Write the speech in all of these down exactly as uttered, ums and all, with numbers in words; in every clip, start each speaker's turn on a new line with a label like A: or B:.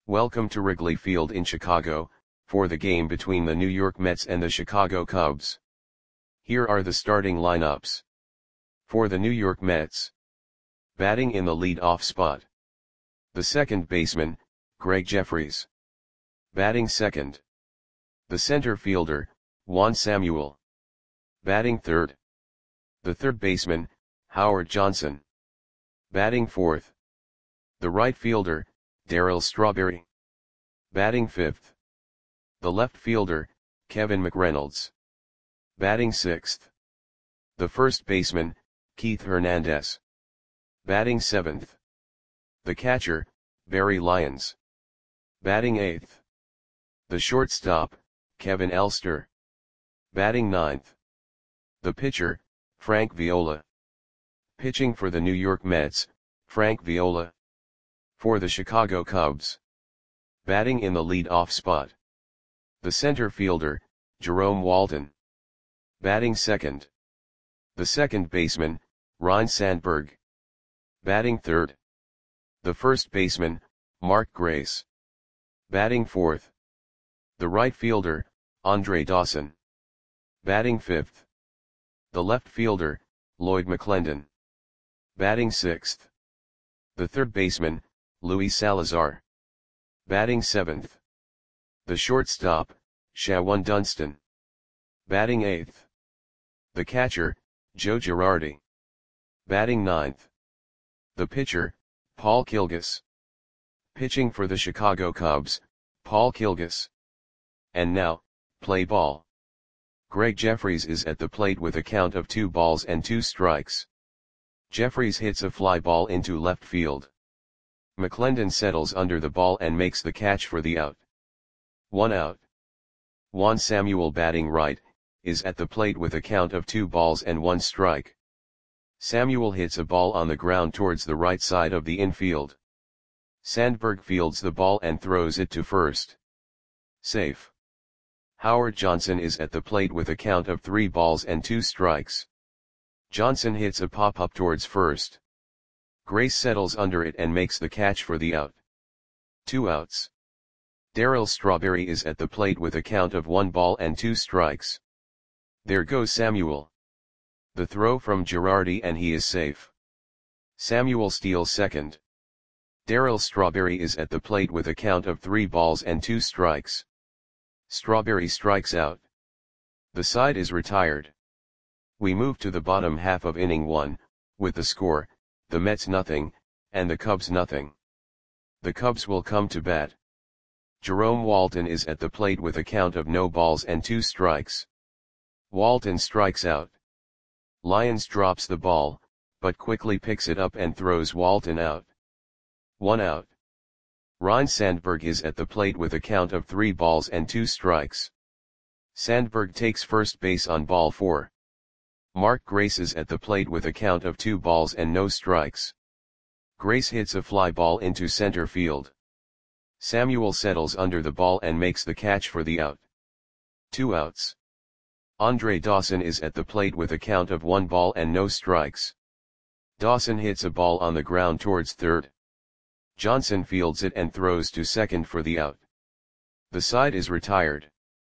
A: Welcome to Wrigley Field in Chicago, for the game between the New York Mets and the Chicago Cubs. Here are the starting lineups. For the New York Mets. Batting in the lead-off spot. The second baseman, Gregg Jefferies. Batting second. The center fielder, Juan Samuel. Batting third. The third baseman, Howard Johnson. Batting fourth. The right fielder, Darryl Strawberry. Batting fifth. The left fielder, Kevin McReynolds. Batting sixth. The first baseman, Keith Hernandez. Batting seventh. The catcher, Barry Lyons. Batting eighth. The shortstop, Kevin Elster. Batting ninth. The pitcher, Frank Viola. Pitching for the New York Mets, Frank Viola. For the Chicago Cubs. Batting in the lead-off spot. The center fielder, Jerome Walton. Batting second. The second baseman, Ryne Sandberg. Batting third. The first baseman, Mark Grace. Batting fourth. The right fielder, Andre Dawson. Batting fifth. The left fielder, Lloyd McClendon. Batting sixth. The third baseman, Luis Salazar. Batting seventh. The shortstop, Shawon Dunston. Batting eighth. The catcher, Joe Girardi. Batting ninth. The pitcher, Paul Kilgus. Pitching for the Chicago Cubs, Paul Kilgus. And now, play ball. Gregg Jefferies is at the plate with a count of two balls and two strikes. Jefferies hits a fly ball into left field. McClendon settles under the ball and makes the catch for the out. One out. Juan Samuel, batting right, is at the plate with a count of two balls and one strike. Samuel hits a ball on the ground towards the right side of the infield. Sandberg fields the ball and throws it to first. Safe. Howard Johnson is at the plate with a count of three balls and two strikes. Johnson hits a pop-up towards first. Grace settles under it and makes the catch for the out. Two outs. Darryl Strawberry is at the plate with a count of one ball and two strikes. There goes Samuel. The throw from Girardi and he is safe. Samuel steals second. Darryl Strawberry is at the plate with a count of three balls and two strikes. Strawberry strikes out. The side is retired. We move to the bottom half of inning one, with the score, the Mets nothing, and the Cubs nothing. The Cubs will come to bat. Jerome Walton is at the plate with a count of no balls and two strikes. Walton strikes out. Lyons drops the ball, but quickly picks it up and throws Walton out. One out. Ryne Sandberg is at the plate with a count of three balls and two strikes. Sandberg takes first base on ball four. Mark Grace is at the plate with a count of two balls and no strikes. Grace hits a fly ball into center field. Samuel settles under the ball and makes the catch for the out. Two outs. Andre Dawson is at the plate with a count of one ball and no strikes. Dawson hits a ball on the ground towards third. Johnson fields it and throws to second for the out. The side is retired.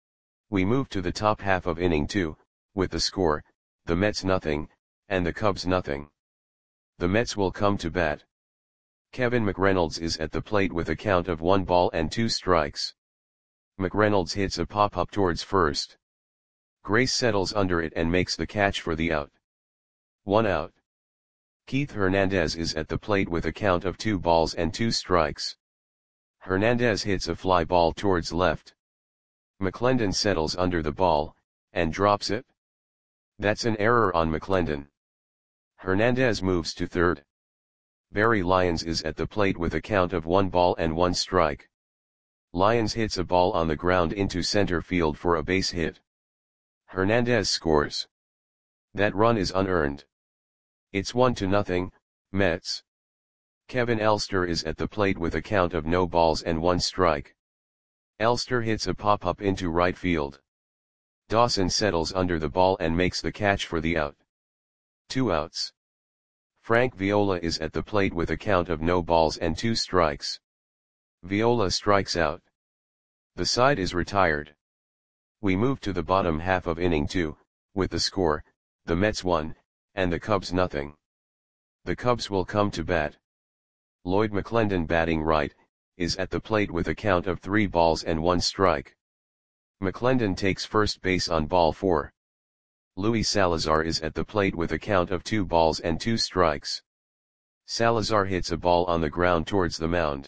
A: We move to the top half of inning two, with the score, the Mets nothing, and the Cubs nothing. The Mets will come to bat. Kevin McReynolds is at the plate with a count of one ball and two strikes. McReynolds hits a pop-up towards first. Grace settles under it and makes the catch for the out. One out. Keith Hernandez is at the plate with a count of two balls and two strikes. Hernandez hits a fly ball towards left. McClendon settles under the ball, and drops it. That's an error on McClendon. Hernandez moves to third. Barry Lyons is at the plate with a count of one ball and one strike. Lyons hits a ball on the ground into center field for a base hit. Hernandez scores. That run is unearned. It's one to nothing, Mets. Kevin Elster is at the plate with a count of no balls and one strike. Elster hits a pop-up into right field. Dawson settles under the ball and makes the catch for the out. Two outs. Frank Viola is at the plate with a count of no balls and two strikes. Viola strikes out. The side is retired. We move to the bottom half of inning two, with the score, the Mets one, and the Cubs nothing. The Cubs will come to bat. Lloyd McClendon, batting right, is at the plate with a count of three balls and one strike. McClendon takes first base on ball four. Luis Salazar is at the plate with a count of two balls and two strikes. Salazar hits a ball on the ground towards the mound.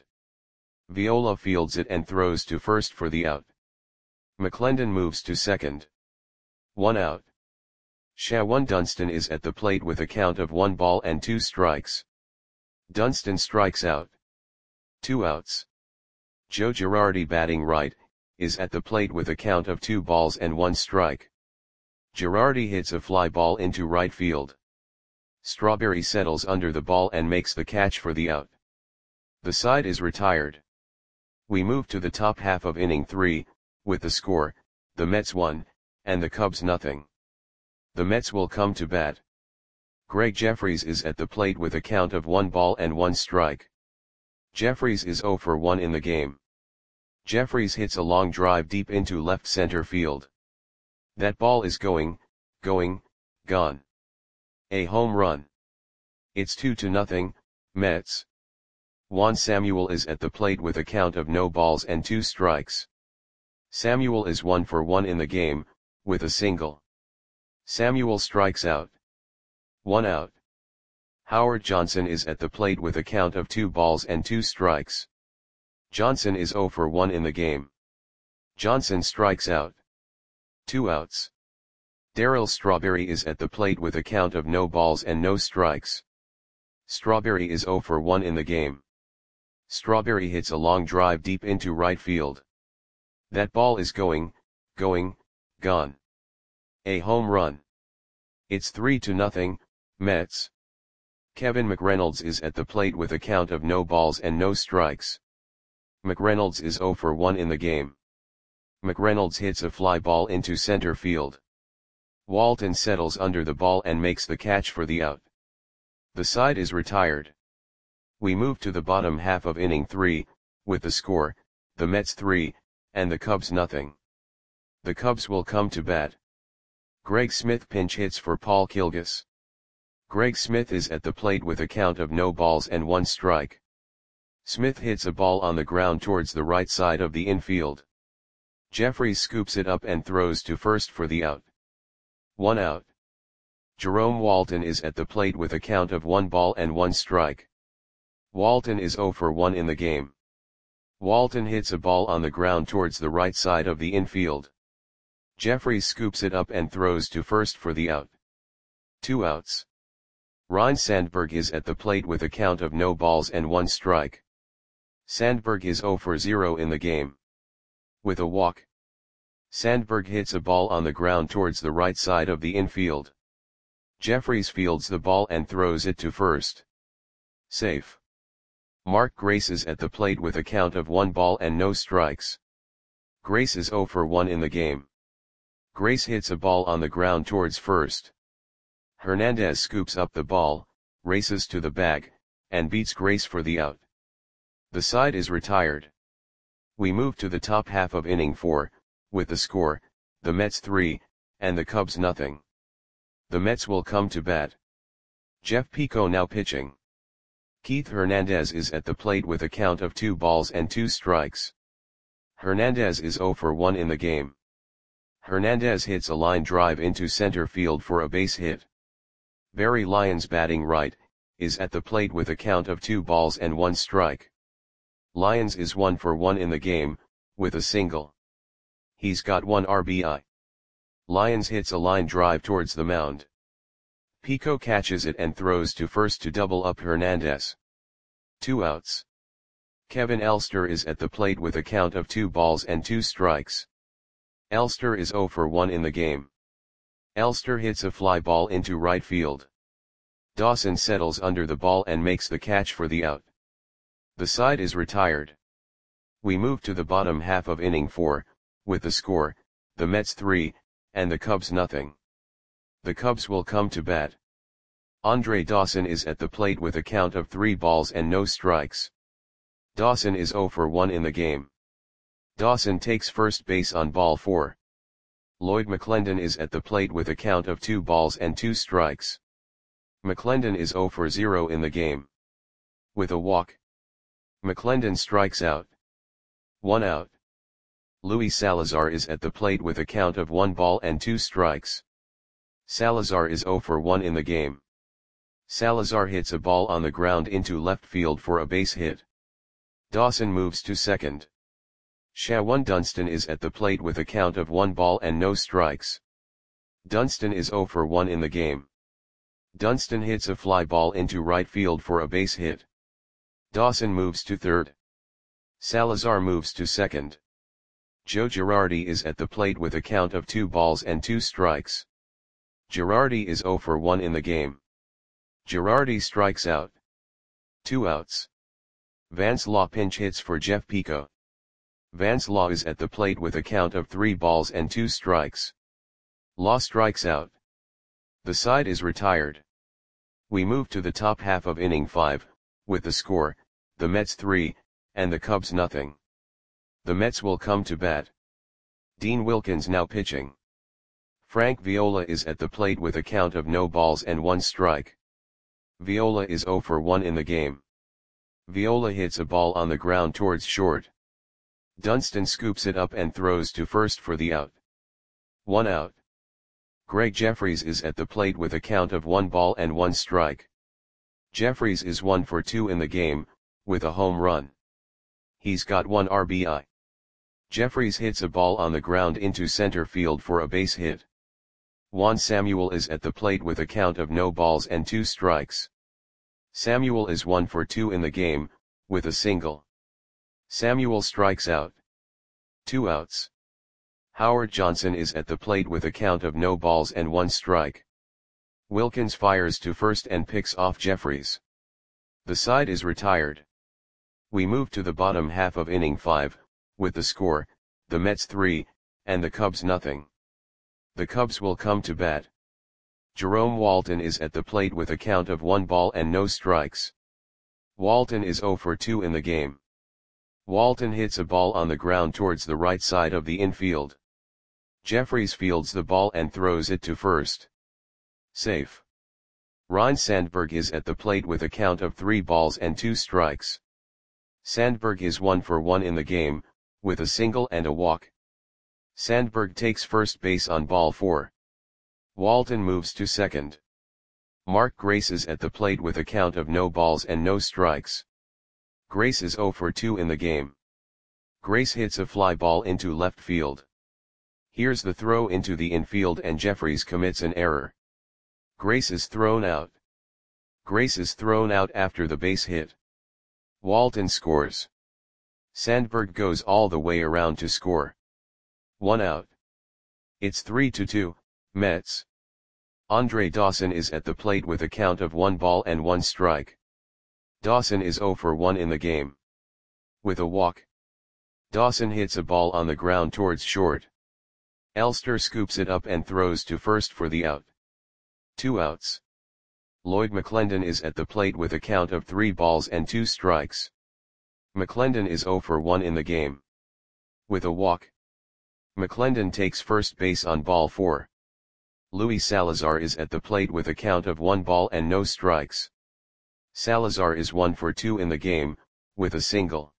A: Viola fields it and throws to first for the out. McClendon moves to second. One out. Shawan Dunston is at the plate with a count of one ball and two strikes. Dunston strikes out. Two outs. Joe Girardi, batting right, is at the plate with a count of two balls and one strike. Girardi hits a fly ball into right field. Strawberry settles under the ball and makes the catch for the out. The side is retired. We move to the top half of inning three, with the score, the Mets one, and the Cubs nothing. The Mets will come to bat. Greg Jeffries is at the plate with a count of one ball and one strike. Jeffries is zero for one in the game. Jeffries hits a long drive deep into left center field. That ball is going, going, gone. A home run. It's two to nothing, Mets. Juan Samuel is at the plate with a count of no balls and two strikes. Samuel is one for one in the game, with a single. Samuel strikes out. One out. Howard Johnson is at the plate with a count of two balls and two strikes. Johnson is zero for one in the game. Johnson strikes out. Two outs. Darryl Strawberry is at the plate with a count of no balls and no strikes. Strawberry is zero for one in the game. Strawberry hits a long drive deep into right field. That ball is going, going, gone. A home run. It's three to nothing, Mets. Kevin McReynolds is at the plate with a count of no balls and no strikes. McReynolds is zero for one in the game. McReynolds hits a fly ball into center field. Walton settles under the ball and makes the catch for the out. The side is retired. We move to the bottom half of inning three, with the score, the Mets three, and the Cubs nothing. The Cubs will come to bat. Greg Smith pinch hits for Paul Kilgus. Greg Smith is at the plate with a count of no balls and one strike. Smith hits a ball on the ground towards the right side of the infield. Jeffries scoops it up and throws to first for the out. One out. Jerome Walton is at the plate with a count of one ball and one strike. Walton is zero for one in the game. Walton hits a ball on the ground towards the right side of the infield. Jeffries scoops it up and throws to first for the out. Two outs. Ryne Sandberg is at the plate with a count of no balls and one strike. Sandberg is zero for zero in the game. With a walk. Sandberg hits a ball on the ground towards the right side of the infield. Jeffries fields the ball and throws it to first. Safe. Mark Grace is at the plate with a count of one ball and no strikes. Grace is zero for one in the game. Grace hits a ball on the ground towards first. Hernandez scoops up the ball, races to the bag, and beats Grace for the out. The side is retired. We move to the top half of inning four, with the score, the Mets three, and the Cubs nothing. The Mets will come to bat. Jeff Pico now pitching. Keith Hernandez is at the plate with a count of two balls and two strikes. Hernandez is zero for one in the game. Hernandez hits a line drive into center field for a base hit. Barry Lyons, batting right, is at the plate with a count of two balls and one strike. Lyons is one for one in the game, with a single. He's got one R B I. Lyons hits a line drive towards the mound. Pico catches it and throws to first to double up Hernandez. Two outs. Kevin Elster is at the plate with a count of two balls and two strikes. Elster is zero for one in the game. Elster hits a fly ball into right field. Dawson settles under the ball and makes the catch for the out. The side is retired. We move to the bottom half of inning four, with the score, the Mets three, and the Cubs nothing. The Cubs will come to bat. Andre Dawson is at the plate with a count of three balls and no strikes. Dawson is zero for one in the game. Dawson takes first base on ball four. Lloyd McClendon is at the plate with a count of two balls and two strikes. McClendon is zero for zero in the game. With a walk, McClendon strikes out. One out. Luis Salazar is at the plate with a count of one ball and two strikes. Salazar is zero for one in the game. Salazar hits a ball on the ground into left field for a base hit. Dawson moves to second. Shawan Dunston is at the plate with a count of one ball and no strikes. Dunston is zero for one in the game. Dunston hits a fly ball into right field for a base hit. Dawson moves to third. Salazar moves to second. Joe Girardi is at the plate with a count of two balls and two strikes. Girardi is zero for one in the game. Girardi strikes out. Two outs. Vance Law pinch hits for Jeff Pico. Vance Law is at the plate with a count of three balls and two strikes. Law strikes out. The side is retired. We move to the top half of inning five, with the score, the Mets three, and the Cubs nothing. The Mets will come to bat. Dean Wilkins now pitching. Frank Viola is at the plate with a count of no balls and one strike. Viola is zero for one in the game. Viola hits a ball on the ground towards short. Dunston scoops it up and throws to first for the out. One out. Greg Jeffries is at the plate with a count of one ball and one strike. Jeffries is one for two in the game, with a home run. He's got one R B I. Jeffries hits a ball on the ground into center field for a base hit. Juan Samuel is at the plate with a count of no balls and two strikes. Samuel is one for two in the game, with a single. Samuel strikes out. Two outs. Howard Johnson is at the plate with a count of no balls and one strike. Wilkins fires to first and picks off Jeffries. The side is retired. We move to the bottom half of inning five, with the score, the Mets three, and the Cubs nothing. The Cubs will come to bat. Jerome Walton is at the plate with a count of one ball and no strikes. Walton is zero for two in the game. Walton hits a ball on the ground towards the right side of the infield. Jeffries fields the ball and throws it to first. Safe. Ryne Sandberg is at the plate with a count of three balls and two strikes. Sandberg is one for one in the game, with a single and a walk. Sandberg takes first base on ball four. Walton moves to second. Mark Grace is at the plate with a count of no balls and no strikes. Grace is zero for two in the game. Grace hits a fly ball into left field. Here's the throw into the infield and Jeffries commits an error. Grace is thrown out. Grace is thrown out after the base hit. Walton scores. Sandberg goes all the way around to score. One out. It's three to two, Mets. Andre Dawson is at the plate with a count of one ball and one strike. Dawson is zero for one in the game. With a walk, Dawson hits a ball on the ground towards short. Elster scoops it up and throws to first for the out. Two outs. Lloyd McClendon is at the plate with a count of three balls and two strikes. McClendon is zero for one in the game. With a walk, McClendon takes first base on ball four. Luis Salazar is at the plate with a count of one ball and no strikes. Salazar is one for two in the game, with a single.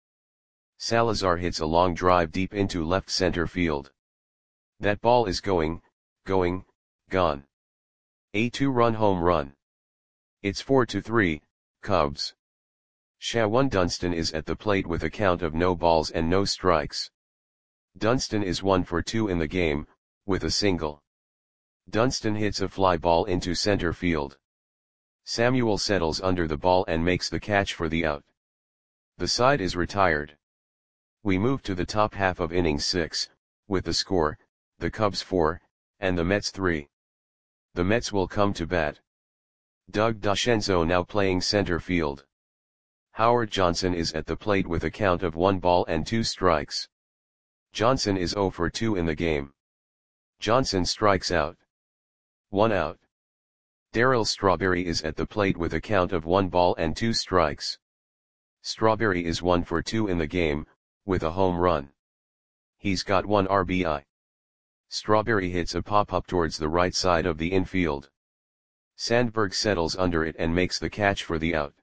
A: Salazar hits a long drive deep into left center field. That ball is going, going, gone. A two-run home run. It's four to three, Cubs. Shawan Dunston is at the plate with a count of no balls and no strikes. Dunston is one for two in the game, with a single. Dunston hits a fly ball into center field. Samuel settles under the ball and makes the catch for the out. The side is retired. We move to the top half of inning six, with the score, the Cubs four, and the Mets three. The Mets will come to bat. Doug DeCenzo now playing center field. Howard Johnson is at the plate with a count of one ball and two strikes. Johnson is zero for two in the game. Johnson strikes out. One out. Darryl Strawberry is at the plate with a count of one ball and two strikes. Strawberry is one for two in the game, with a home run. He's got one R B I. Strawberry hits a pop-up towards the right side of the infield. Sandberg settles under it and makes the catch for the out.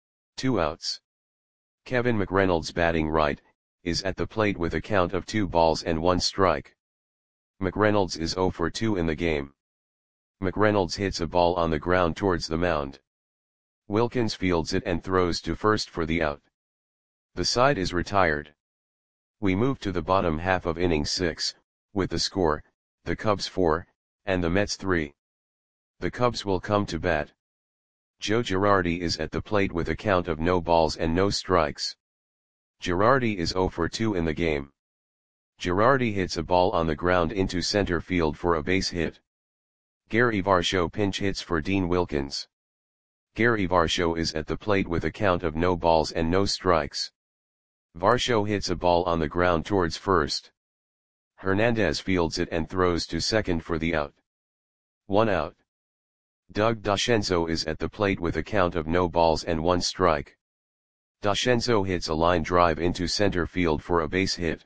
A: Two outs. Kevin McReynolds, batting right, is at the plate with a count of two balls and one strike. McReynolds is zero for two in the game. McReynolds hits a ball on the ground towards the mound. Wilkins fields it and throws to first for the out. The side is retired. We move to the bottom half of inning six, with the score, the Cubs four, and the Mets three. The Cubs will come to bat. Joe Girardi is at the plate with a count of no balls and no strikes. Girardi is zero for two in the game. Girardi hits a ball on the ground into center field for a base hit. Gary Varsho pinch hits for Dean Wilkins. Gary Varsho is at the plate with a count of no balls and no strikes. Varsho hits a ball on the ground towards first. Hernandez fields it and throws to second for the out. One out. Doug Dashenzo is at the plate with a count of no balls and one strike. Dashenzo hits a line drive into center field for a base hit.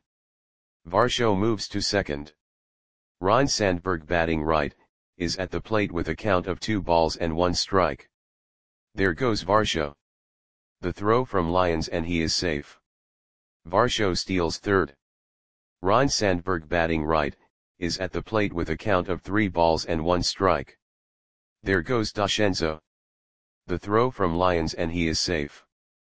A: Varsho moves to second. Ryne Sandberg, batting right, is at the plate with a count of two balls and one strike. There goes Varsho. The throw from Lyons and he is safe. Varsho steals third. Ryne Sandberg, batting right, is at the plate with a count of three balls and one strike. There goes Dashenzo. The throw from Lyons and he is safe.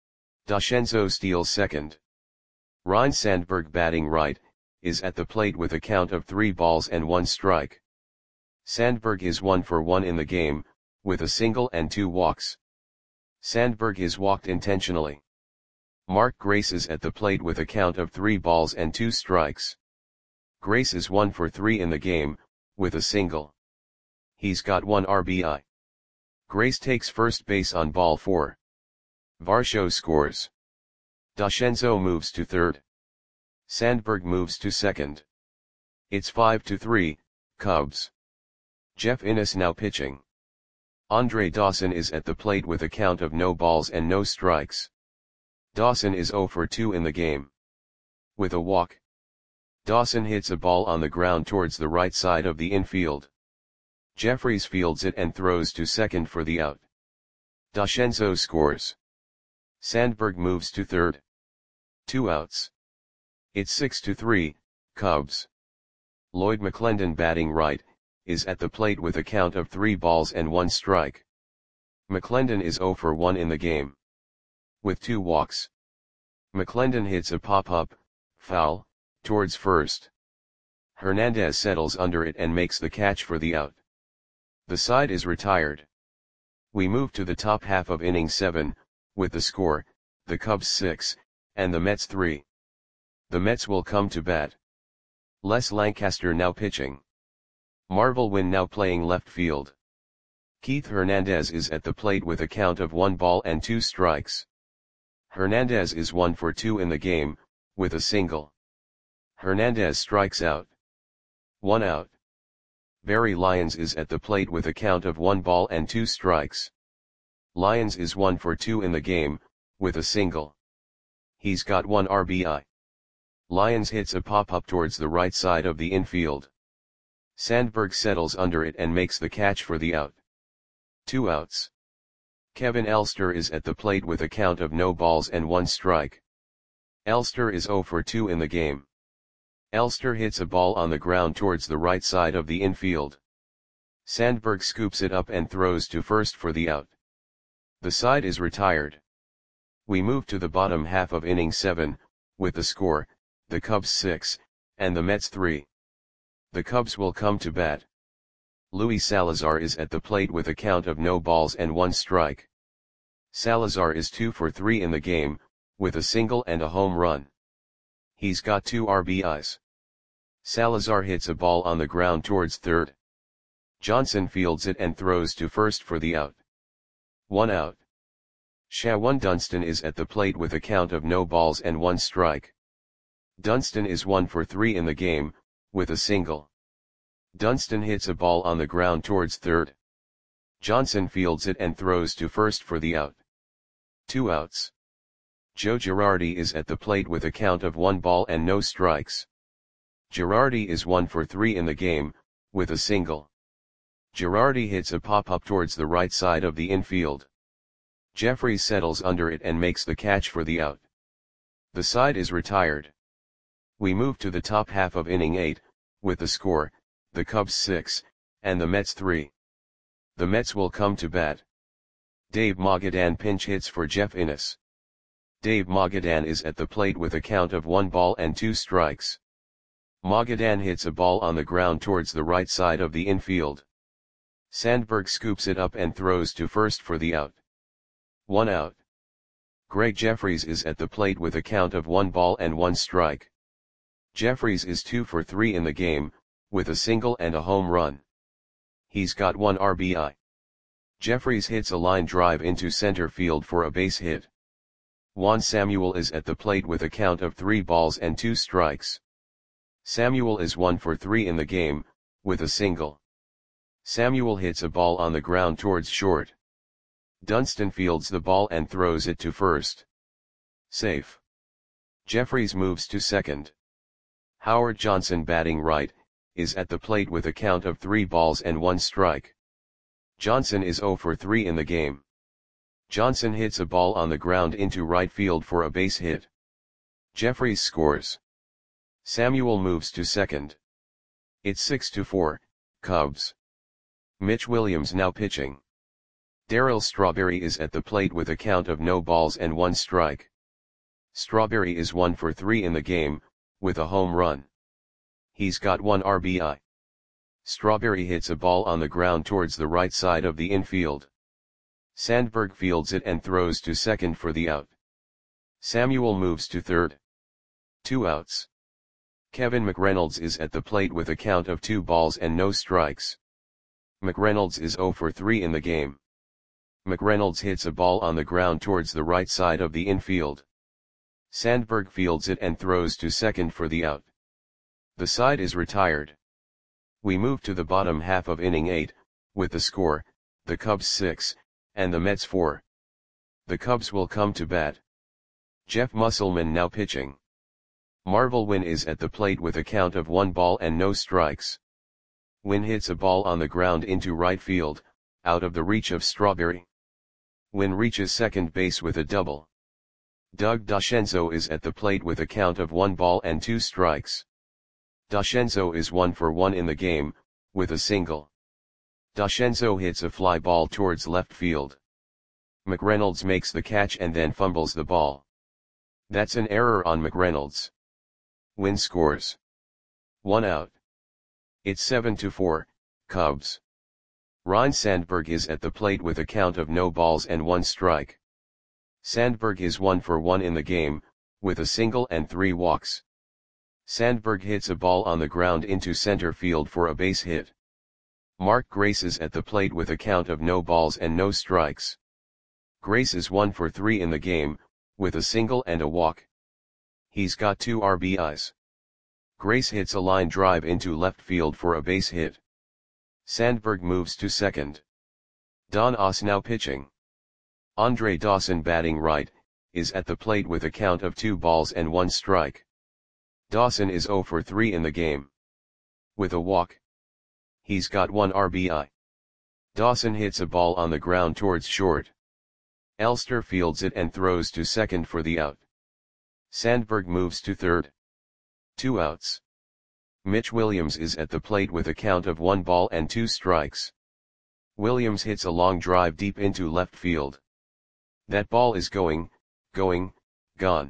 A: Dashenzo steals second. Ryne Sandberg, batting right, is at the plate with a count of three balls and one strike. Sandberg is one for one in the game, with a single and two walks. Sandberg is walked intentionally. Mark Grace is at the plate with a count of three balls and two strikes. Grace is one for three in the game, with a single. He's got one R B I. Grace takes first base on ball four. Varsho scores. Dashenzo moves to third. Sandberg moves to second. It's five to three, Cubs. Jeff Innes now pitching. Andre Dawson is at the plate with a count of no balls and no strikes. Dawson is zero for two in the game. With a walk. Dawson hits a ball on the ground towards the right side of the infield. Jeffries fields it and throws to second for the out. Dashenzo scores. Sandberg moves to third. Two outs. It's six to three, Cubs. Lloyd McClendon, batting right, is at the plate with a count of three balls and one strike. McClendon is zero for one in the game. With two walks. McClendon hits a pop-up, foul, towards first. Hernandez settles under it and makes the catch for the out. The side is retired. We move to the top half of inning seven, with the score, the Cubs six, and the Mets three. The Mets will come to bat. Les Lancaster now pitching. Marvel Wynn now playing left field. Keith Hernandez is at the plate with a count of one ball and two strikes. Hernandez is one for two in the game, with a single. Hernandez strikes out. One out. Barry Lyons is at the plate with a count of one ball and two strikes. Lyons is one for two in the game, with a single. He's got one R B I. Lyons hits a pop-up towards the right side of the infield. Sandberg settles under it and makes the catch for the out. Two outs. Kevin Elster is at the plate with a count of no balls and one strike. Elster is zero for two in the game. Elster hits a ball on the ground towards the right side of the infield. Sandberg scoops it up and throws to first for the out. The side is retired. We move to the bottom half of inning seven, with the score, the Cubs six, and the Mets three. The Cubs will come to bat. Luis Salazar is at the plate with a count of no balls and one strike. Salazar is two for three in the game, with a single and a home run. He's got two R B Is. Salazar hits a ball on the ground towards third. Johnson fields it and throws to first for the out. One out. Shawan Dunston is at the plate with a count of no balls and one strike. Dunston is one for three in the game, with a single. Dunston hits a ball on the ground towards third. Johnson fields it and throws to first for the out. Two outs. Joe Girardi is at the plate with a count of one ball and no strikes. Girardi is one for three in the game, with a single. Girardi hits a pop-up towards the right side of the infield. Jeffries settles under it and makes the catch for the out. The side is retired. We move to the top half of inning eight, with the score, the Cubs six, and the Mets three. The Mets will come to bat. Dave Magadan pinch hits for Jeff Innes. Dave Magadan is at the plate with a count of one ball and two strikes. Magadan hits a ball on the ground towards the right side of the infield. Sandberg scoops it up and throws to first for the out. One out. Greg Jeffries is at the plate with a count of one ball and one strike. Jeffries is two for three in the game, with a single and a home run. He's got one R B I. Jeffries hits a line drive into center field for a base hit. Juan Samuel is at the plate with a count of three balls and two strikes. Samuel is one for three in the game, with a single. Samuel hits a ball on the ground towards short. Dunston fields the ball and throws it to first. Safe. Jeffries moves to second. Howard Johnson, batting right, is at the plate with a count of three balls and one strike. Johnson is zero for three in the game. Johnson hits a ball on the ground into right field for a base hit. Jeffries scores. Samuel moves to second. It's six to four, Cubs. Mitch Williams now pitching. Darryl Strawberry is at the plate with a count of no balls and one strike. Strawberry is one for three in the game, with a home run. He's got one R B I. Strawberry hits a ball on the ground towards the right side of the infield. Sandberg fields it and throws to second for the out. Samuel moves to third. Two outs. Kevin McReynolds is at the plate with a count of two balls and no strikes. McReynolds is zero for three in the game. McReynolds hits a ball on the ground towards the right side of the infield. Sandberg fields it and throws to second for the out. The side is retired. We move to the bottom half of inning eight, with the score, the Cubs six, and the Mets four. The Cubs will come to bat. Jeff Musselman now pitching. Marvel Wynn is at the plate with a count of one ball and no strikes. Wynn hits a ball on the ground into right field, out of the reach of Strawberry. Wynn reaches second base with a double. Doug DeCenzo is at the plate with a count of one ball and two strikes. DeCenzo is one for one in the game, with a single. DeCenzo hits a fly ball towards left field. McReynolds makes the catch and then fumbles the ball. That's an error on McReynolds. Wynn scores. One out. It's seven to four, Cubs. Ryne Sandberg is at the plate with a count of no balls and one strike. Sandberg is one for one in the game, with a single and three walks. Sandberg hits a ball on the ground into center field for a base hit. Mark Grace is at the plate with a count of no balls and no strikes. Grace is one for three in the game, with a single and a walk. He's got two R B Is. Grace hits a line drive into left field for a base hit. Sandberg moves to second. Don Oss now pitching. Andre Dawson, batting right, is at the plate with a count of two balls and one strike. Dawson is zero for three in the game. With a walk. He's got one R B I. Dawson hits a ball on the ground towards short. Elster fields it and throws to second for the out. Sandberg moves to third. Two outs. Mitch Williams is at the plate with a count of one ball and two strikes. Williams hits a long drive deep into left field. That ball is going, going, gone.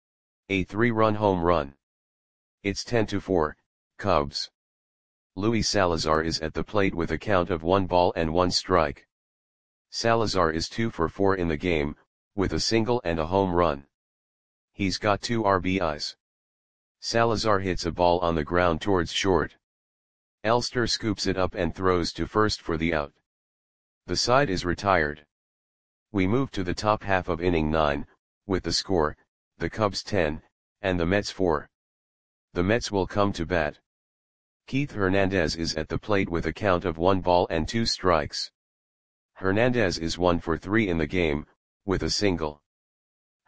A: A three-run home run. It's ten to four, Cubs. Luis Salazar is at the plate with a count of one ball and one strike. Salazar is two for four in the game, with a single and a home run. He's got two R B Is. Salazar hits a ball on the ground towards short. Elster scoops it up and throws to first for the out. The side is retired. We move to the top half of inning nine, with the score, the Cubs ten, and the Mets four. The Mets will come to bat. Keith Hernandez is at the plate with a count of one ball and two strikes. Hernandez is one for three in the game, with a single.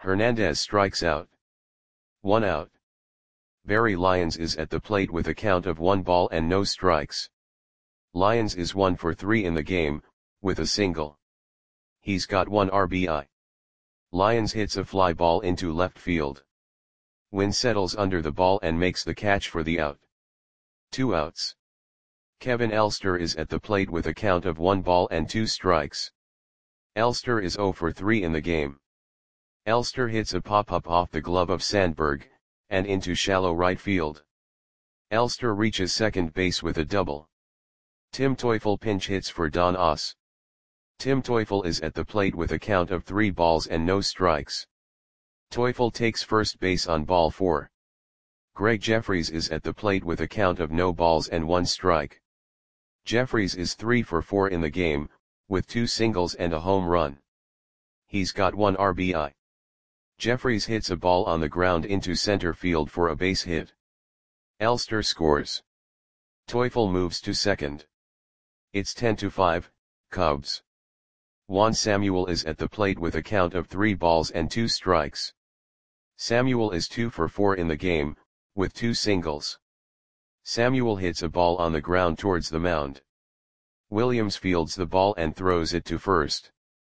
A: Hernandez strikes out. One out. Barry Lyons is at the plate with a count of one ball and no strikes. Lyons is one for three in the game, with a single. He's got one R B I. Lyons hits a fly ball into left field. Wynn settles under the ball and makes the catch for the out. Two outs. Kevin Elster is at the plate with a count of one ball and two strikes. Elster is zero for three in the game. Elster hits a pop-up off the glove of Sandberg, and into shallow right field. Elster reaches second base with a double. Tim Teufel pinch hits for Don Oss. Tim Teufel is at the plate with a count of three balls and no strikes. Teufel takes first base on ball four. Greg Jeffries is at the plate with a count of no balls and one strike. Jeffries is three for four in the game, with two singles and a home run. He's got one R B I. Jeffries hits a ball on the ground into center field for a base hit. Elster scores. Teufel moves to second. It's ten to five, Cubs. Juan Samuel is at the plate with a count of three balls and two strikes. Samuel is two for four in the game, with two singles. Samuel hits a ball on the ground towards the mound. Williams fields the ball and throws it to first.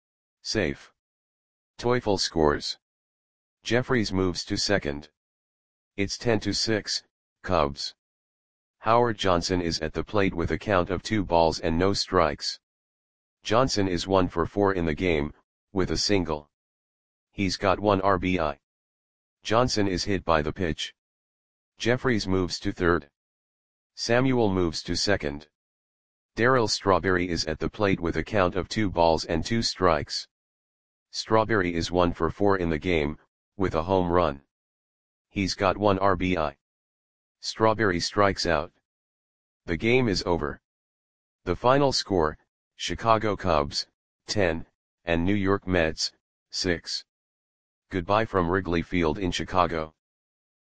A: Safe. Teufel scores. Jeffries moves to second. It's ten to six, Cubs. Howard Johnson is at the plate with a count of two balls and no strikes. Johnson is one for four in the game, with a single. He's got one R B I. Johnson is hit by the pitch. Jeffries moves to third. Samuel moves to second. Darryl Strawberry is at the plate with a count of two balls and two strikes. Strawberry is one for four in the game, with a home run. He's got one R B I. Strawberry strikes out. The game is over. The final score, Chicago Cubs, ten, and New York Mets, six. Goodbye from Wrigley Field in Chicago.